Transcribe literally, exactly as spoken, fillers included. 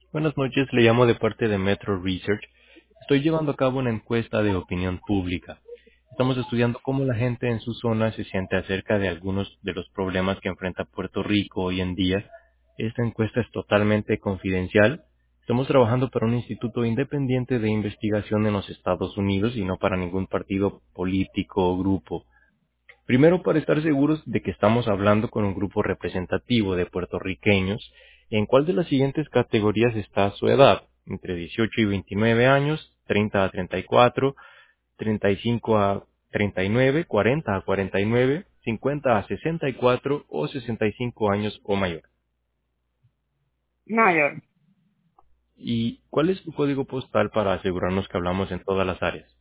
Buenas noches, le llamo de parte de Metro Research. Estoy llevando a cabo una encuesta de opinión pública. Estamos estudiando cómo la gente en su zona se siente acerca de algunos de los problemas que enfrenta Puerto Rico hoy en día. Esta encuesta es totalmente confidencial. Estamos trabajando para un instituto independiente de investigación en los Estados Unidos y no para ningún partido político o grupo. Primero, para estar seguros de que estamos hablando con un grupo representativo de puertorriqueños, ¿en cuál de las siguientes categorías está su edad? Entre dieciocho y veintinueve años, treinta a treinta y cuatro, treinta y cinco a treinta y nueve, cuarenta a cuarenta y nueve, cincuenta a sesenta y cuatro o sesenta y cinco años o mayor. Mayor. ¿Y cuál es su código postal para asegurarnos que hablamos en todas las áreas?